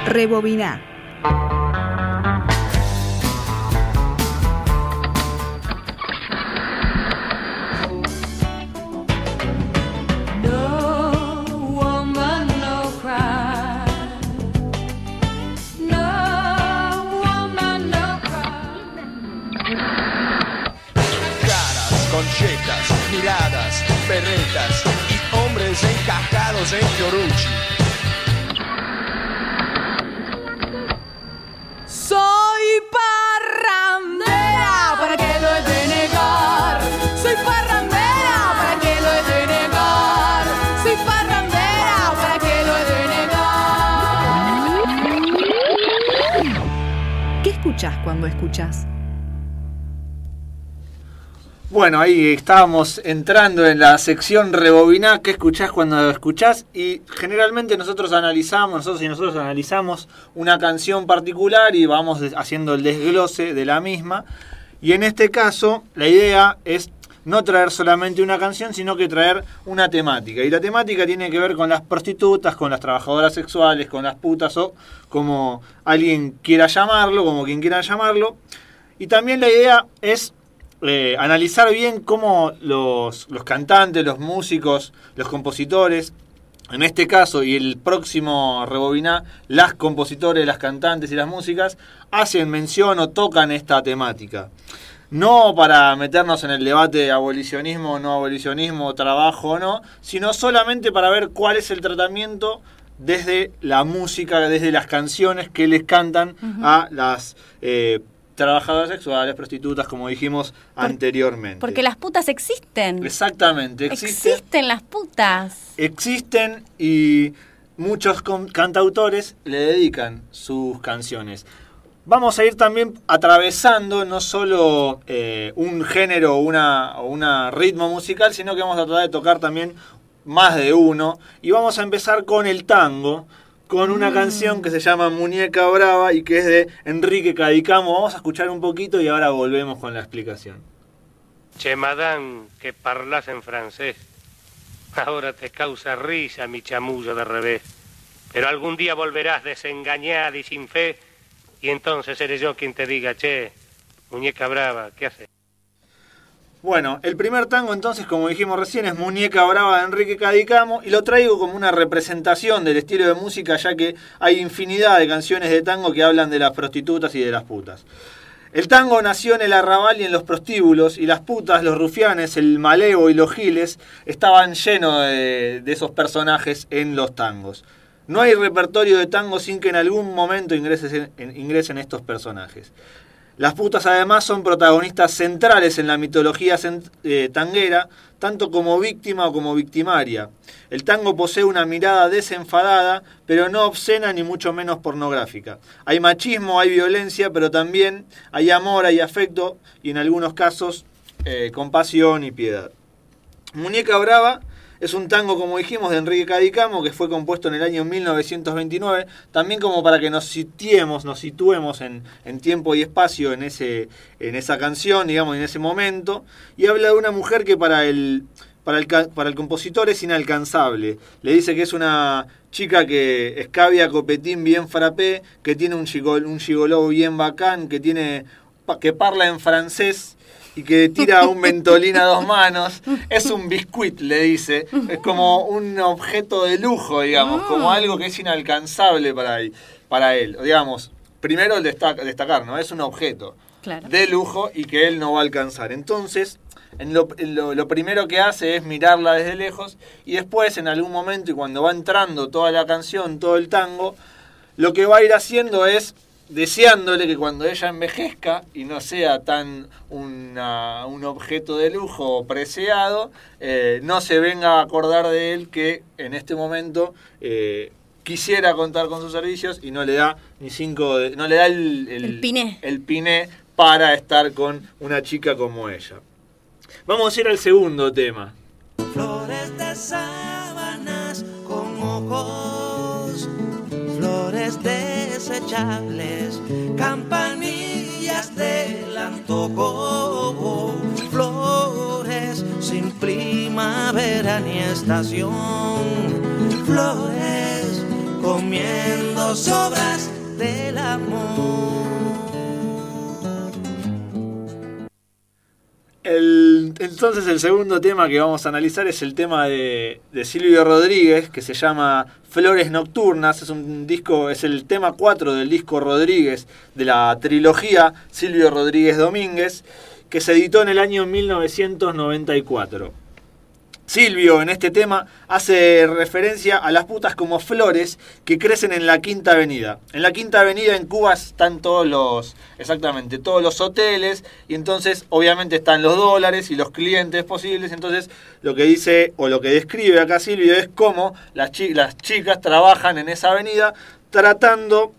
Rebobiná. Conchetas, miradas, perretas y hombres encajados en Fiorucci. Soy parrandera, ¿para qué lo he de negar? Soy parrandera, ¿para qué lo he de negar? Soy parrandera, ¿para qué lo he de negar? ¿Qué escuchás cuando escuchás? Bueno, ahí estábamos entrando en la sección Rebobiná, ¿qué escuchás cuando escuchás? Y generalmente nosotros analizamos una canción particular y vamos haciendo el desglose de la misma. Y en este caso, la idea es no traer solamente una canción, sino que traer una temática. Y la temática tiene que ver con las prostitutas, con las trabajadoras sexuales, con las putas o como alguien quiera llamarlo, como quien quiera llamarlo. Y también la idea es analizar bien cómo los cantantes, los músicos, los compositores, en este caso y el próximo Rebobiná, las compositores, las cantantes y las músicas hacen mención o tocan esta temática. No para meternos en el debate de abolicionismo o no abolicionismo, trabajo o no, sino solamente para ver cuál es el tratamiento desde la música, desde las canciones que les cantan a las trabajadoras sexuales, prostitutas, como dijimos anteriormente. Porque las putas existen. Exactamente, existen las putas. Existen y muchos cantautores le dedican sus canciones. Vamos a ir también atravesando no solo un género o una ritmo musical, sino que vamos a tratar de tocar también más de uno. Y vamos a empezar con el tango, con una canción que se llama Muñeca Brava y que es de Enrique Cadicamo. Vamos a escuchar un poquito y ahora volvemos con la explicación. Che, madame, que parlas en francés. Ahora te causa risa mi chamullo de revés. Pero algún día volverás desengañada y sin fe, y entonces seré yo quien te diga, che, muñeca brava, ¿qué haces? Bueno, el primer tango entonces, como dijimos recién, es Muñeca Brava de Enrique Cadicamo y lo traigo como una representación del estilo de música, ya que hay infinidad de canciones de tango que hablan de las prostitutas y de las putas. El tango nació en el arrabal y en los prostíbulos, y las putas, los rufianes, el malevo y los giles estaban llenos de esos personajes en los tangos. No hay repertorio de tango sin que en algún momento ingresen estos personajes. Las putas además son protagonistas centrales en la mitología tanguera, tanto como víctima o como victimaria. El tango posee una mirada desenfadada, pero no obscena ni mucho menos pornográfica. Hay machismo, hay violencia, pero también hay amor, hay afecto y en algunos casos compasión y piedad. Muñeca Brava es un tango, como dijimos, de Enrique Cadicamo, que fue compuesto en el año 1929, también como para que nos situemos en tiempo y espacio en esa canción, digamos, en ese momento, y habla de una mujer que para el compositor es inalcanzable. Le dice que es una chica que escabia copetín bien frappé, que tiene un gigoló bien bacán, que parla en francés, y que tira un mentolín a dos manos. Es un biscuit, le dice. Es como un objeto de lujo, digamos, como algo que es inalcanzable para él. Digamos, primero el destacar, ¿no? Es un objeto de lujo y que él no va a alcanzar. Entonces, lo primero que hace es mirarla desde lejos y después, en algún momento, y cuando va entrando toda la canción, todo el tango, lo que va a ir haciendo es deseándole que cuando ella envejezca y no sea tan un objeto de lujo preciado, no se venga a acordar de él que en este momento quisiera contar con sus servicios y no le da no le da el piné para estar con una chica como ella. Vamos a ir al segundo tema. Flores de sábanas con ojos, flores desechables, campanillas del antojo, flores sin primavera ni estación, flores con comiendo sobras del amor. Entonces el segundo tema que vamos a analizar es el tema de Silvio Rodríguez, que se llama Flores Nocturnas. Es un disco, es el tema 4 del disco Rodríguez de la trilogía Silvio Rodríguez Domínguez, que se editó en el año 1994. Silvio en este tema hace referencia a las putas como flores que crecen en la Quinta Avenida. En la Quinta Avenida en Cuba están todos los hoteles, y entonces obviamente están los dólares y los clientes posibles. Entonces lo que dice o lo que describe acá Silvio es cómo las chicas trabajan en esa avenida tratando,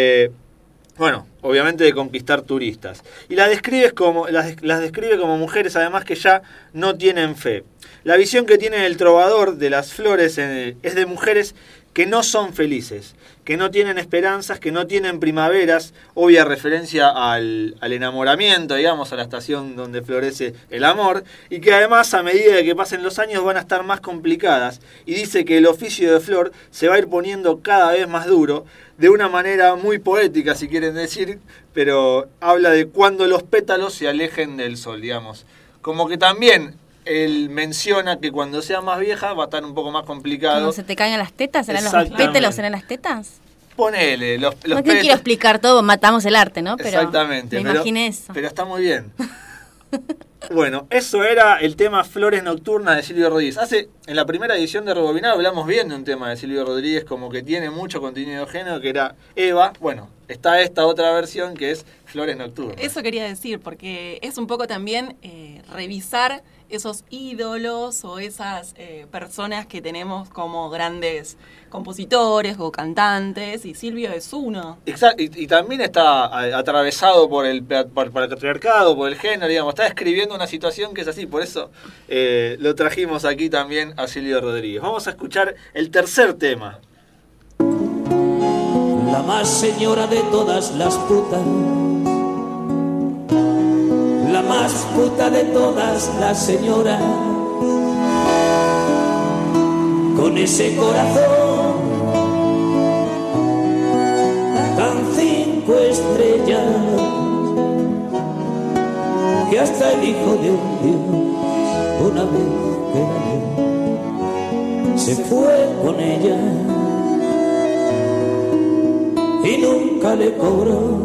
obviamente de conquistar turistas. Y las describe como mujeres además que ya no tienen fe. La visión que tiene el trovador de las flores es de mujeres que no son felices, que no tienen esperanzas, que no tienen primaveras, obvia referencia al enamoramiento, digamos, a la estación donde florece el amor, y que además a medida de que pasen los años van a estar más complicadas, y dice que el oficio de flor se va a ir poniendo cada vez más duro, de una manera muy poética, si quieren decir, pero habla de cuando los pétalos se alejen del sol, digamos. Como que también él menciona que cuando sea más vieja va a estar un poco más complicado. ¿Cuando se te caigan las tetas? ¿Serán los pétalos? ¿Serán las tetas? Ponele, los no te quiero explicar todo, matamos el arte, ¿no? Pero exactamente. Me imaginé eso. Pero está muy bien. Bueno, eso era el tema Flores Nocturnas de Silvio Rodríguez. En la primera edición de Rebobinado hablamos bien de un tema de Silvio Rodríguez, como que tiene mucho contenido género, que era Eva. Bueno, está esta otra versión que es Flores Nocturnas. Eso quería decir, porque es un poco también revisar esos ídolos o esas personas que tenemos como grandes compositores o cantantes, y Silvio es uno. Exacto, y también está atravesado por el patriarcado, por el género, digamos, está describiendo una situación que es así, por eso lo trajimos aquí también a Silvio Rodríguez. Vamos a escuchar el tercer tema. La más señora de todas las putas, la más puta de todas las señoras, con ese corazón tan 5 estrellas, que hasta el hijo de un dios, una vez que la vio, se fue con ella y nunca le cobró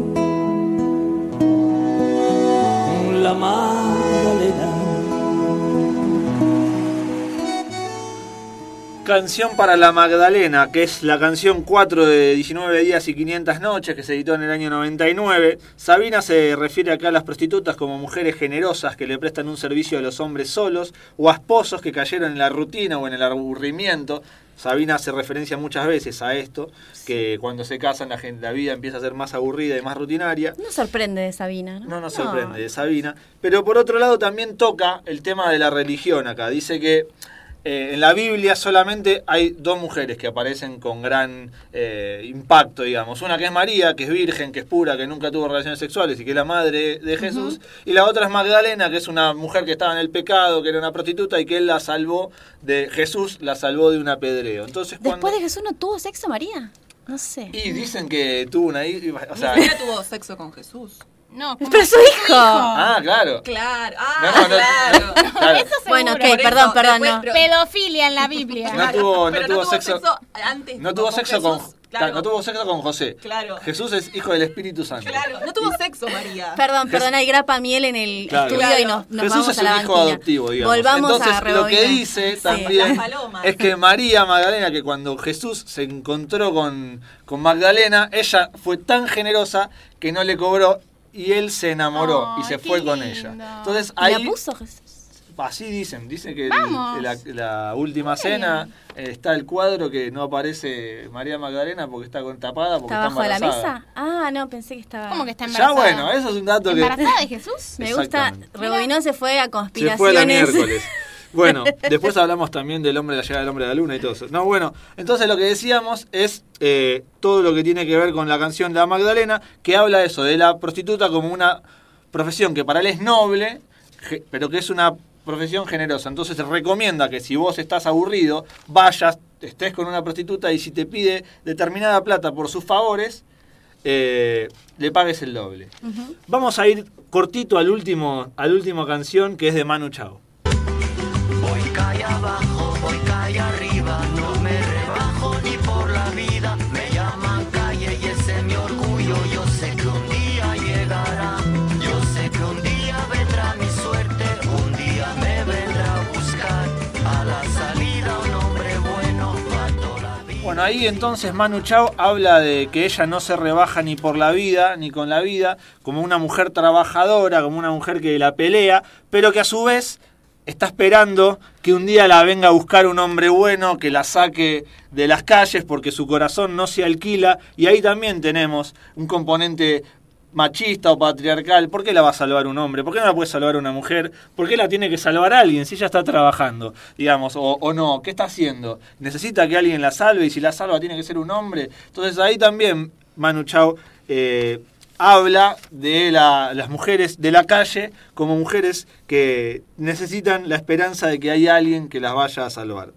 la Magdalena. Canción para la Magdalena, que es la canción 4 de 19 días y 500 noches, que se editó en el año 99. Sabina se refiere acá a las prostitutas como mujeres generosas que le prestan un servicio a los hombres solos o a esposos que cayeron en la rutina o en el aburrimiento. Sabina hace referencia muchas veces a esto, que cuando se casan la vida empieza a ser más aburrida y más rutinaria. No sorprende de Sabina, ¿no? No nos sorprende de Sabina. Pero por otro lado también toca el tema de la religión acá. Dice que en la Biblia solamente hay 2 mujeres que aparecen con gran impacto, digamos. Una que es María, que es virgen, que es pura, que nunca tuvo relaciones sexuales y que es la madre de Jesús. Y la otra es Magdalena, que es una mujer que estaba en el pecado, que era una prostituta y que él la salvó Jesús la salvó de un apedreo. Entonces, ¿después de Jesús no tuvo sexo María? No sé. Y dicen que tuvo una hija, o sea, María tuvo sexo con Jesús. No, pero su hijo. Ah, claro. Claro. Claro. Eso bueno, ok, perdón, no. Pedofilia en la Biblia. No tuvo sexo antes. No tuvo sexo con Claro. No tuvo sexo con José. Claro. Jesús es hijo del Espíritu Santo. Claro, no tuvo sexo María. Perdón, hay grapa miel en el estudio y nos Jesús vamos es a la un hijo banquina. adoptivo, digamos. Volvamos entonces, a rebobinar. lo que dice también es que María Magdalena, que cuando Jesús se encontró con Magdalena, ella fue tan generosa que no le cobró y él se enamoró y se fue con ella. Entonces ahí ¿la puso Jesús? Así dicen que la última cena está el cuadro que no aparece María Magdalena porque está tapada, porque ¿está está abajo de la embarazada. mesa? Ah, no, pensé que estaba... ¿Cómo que está embarazada? Ya bueno, eso es un dato que... ¿Embarazada de Jesús? Me gusta, Rebobinó se fue a conspiraciones. Se fue la miércoles. Bueno, después hablamos también del hombre de la llegada del hombre de la luna y todo eso. No, bueno, entonces lo que decíamos es todo lo que tiene que ver con la canción de la Magdalena, que habla eso, de la prostituta como una profesión que para él es noble, pero que es una profesión generosa. Entonces se recomienda que si vos estás aburrido, vayas, estés con una prostituta y si te pide determinada plata por sus favores, le pagues el doble. Uh-huh. Vamos a ir cortito al último canción, que es de Manu Chao. Voy calle abajo, voy calle arriba, no me rebajo ni por la vida. Me llaman calle y ese es mi orgullo. Yo sé que un día llegará, yo sé que un día vendrá mi suerte, un día me vendrá a buscar a la salida un hombre bueno para toda la vida. Bueno, ahí entonces Manu Chao habla de que ella no se rebaja ni por la vida, ni con la vida, como una mujer trabajadora, como una mujer que la pelea, pero que a su vez está esperando que un día la venga a buscar un hombre bueno, que la saque de las calles porque su corazón no se alquila. Y ahí también tenemos un componente machista o patriarcal. ¿Por qué la va a salvar un hombre? ¿Por qué no la puede salvar una mujer? ¿Por qué la tiene que salvar alguien si ella está trabajando? Digamos, o no, ¿qué está haciendo? ¿Necesita que alguien la salve? Y si la salva tiene que ser un hombre. Entonces ahí también Manu Chao habla de las mujeres de la calle como mujeres que necesitan la esperanza de que hay alguien que las vaya a salvar.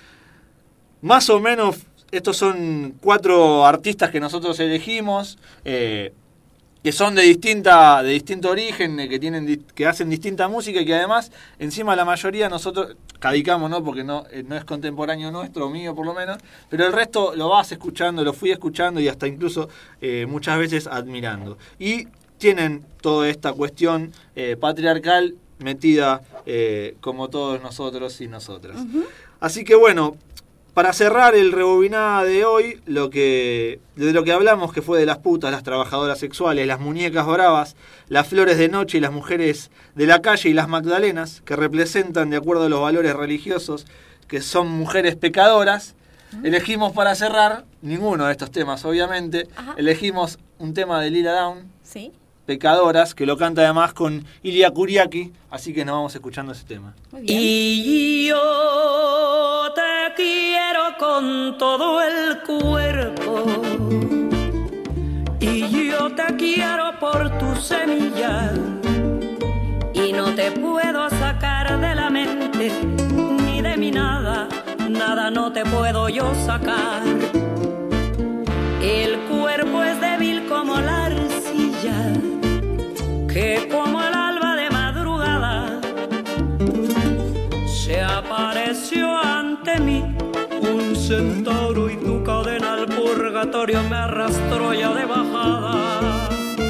Más o menos, estos son 4 artistas que nosotros elegimos, que son de distinto origen, que hacen distinta música y que además, encima la mayoría nosotros cadicamos, ¿no? Porque no es contemporáneo nuestro, mío por lo menos, pero el resto lo vas escuchando, lo fui escuchando y hasta incluso muchas veces admirando. Y tienen toda esta cuestión patriarcal metida como todos nosotros y nosotras. Uh-huh. Así que bueno, para cerrar el rebobinada de hoy, de lo que hablamos, que fue de las putas, las trabajadoras sexuales, las muñecas bravas, las flores de noche y las mujeres de la calle y las magdalenas, que representan, de acuerdo a los valores religiosos, que son mujeres pecadoras, elegimos para cerrar, ninguno de estos temas obviamente, elegimos un tema de Lila Downs, ¿sí? Pecadoras, que lo canta además con Ilia Kuriaki, así que nos vamos escuchando ese tema. Y yo te quiero con todo el cuerpo, y yo te quiero por tu semilla, y no te puedo sacar de la mente, ni de mi nada, nada no te puedo yo sacar. El cuerpo es débil como la arcilla, que como el alba de madrugada se apareció ante mí un centauro y tu cadena al purgatorio me arrastró ya de bajada.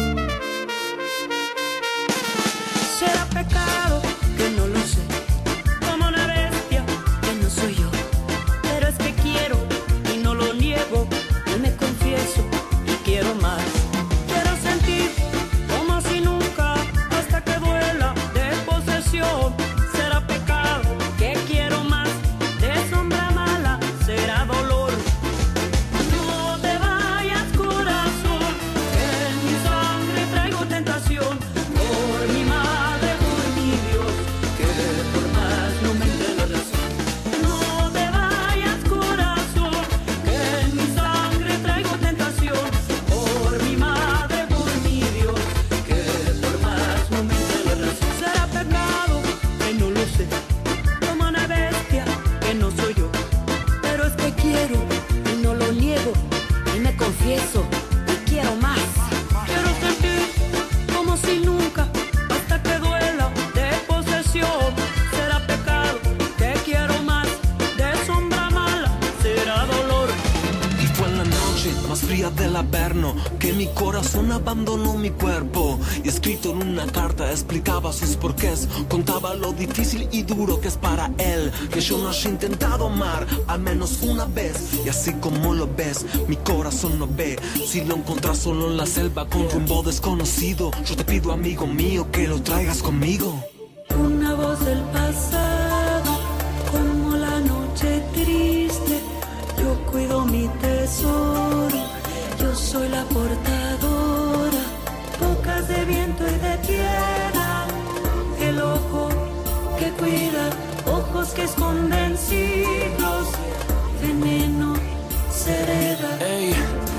Será pecado que no lo sé, como una bestia que no soy yo, pero es que quiero y no lo niego y me confieso y quiero más. Quiero sentir como si nunca hasta que duela de posesión. Será pecado que quiero más, de sombra mala será dolor. No te vayas corazón, que en mi sangre traigo tentación. Por mi madre, por mi Dios, que por más no me dé la razón. No te vayas corazón, que en mi sangre traigo tentación. Por mi madre, por mi Dios, que por más no me dé la razón. Será pecado que no lo sé, como una bestia que no soy yo, pero es que quiero y no lo niego y me confieso y quiero más. Quiero sentir como si nunca hasta que duela de posesión. Será pecado que quiero más, de sombra mala será dolor. Y fue en la noche más fría del Averno que mi corazón abandonó mi cuerpo. Y escrito en una carta explicaba sus porqués, contaba lo difícil y duro que es para él, que yo no haya intentado amar al menos una vez. Y así como lo ves, mi corazón no ve. Si lo encontrás solo en la selva con rumbo desconocido, yo te pido, amigo mío, que lo traigas conmigo. Una voz del pasado, como la noche triste, yo cuido mi tesoro, yo soy la portadora, bocas de viento y de tierra, el ojo que cuida, ojos que esconden siglos, veneno se hereda. Ey,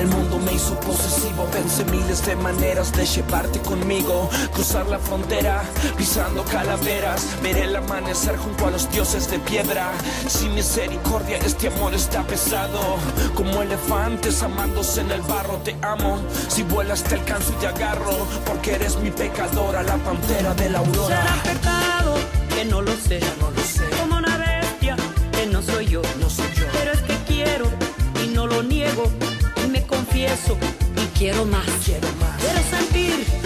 El mundo me hizo posesivo, pensé miles de maneras de llevarte conmigo. Cruzar la frontera, pisando calaveras. Ver el amanecer junto a los dioses de piedra. Sin misericordia este amor está pesado. Como elefantes amándose en el barro. Te amo, si vuelas te alcanzo y te agarro. Porque eres mi pecadora, la pantera de la aurora. Será pecado, que no lo sé, no lo sé. Como una bestia, que no soy yo, no soy yo. Pero es que quiero y no lo niego. Y me confieso y quiero más. Quiero sentir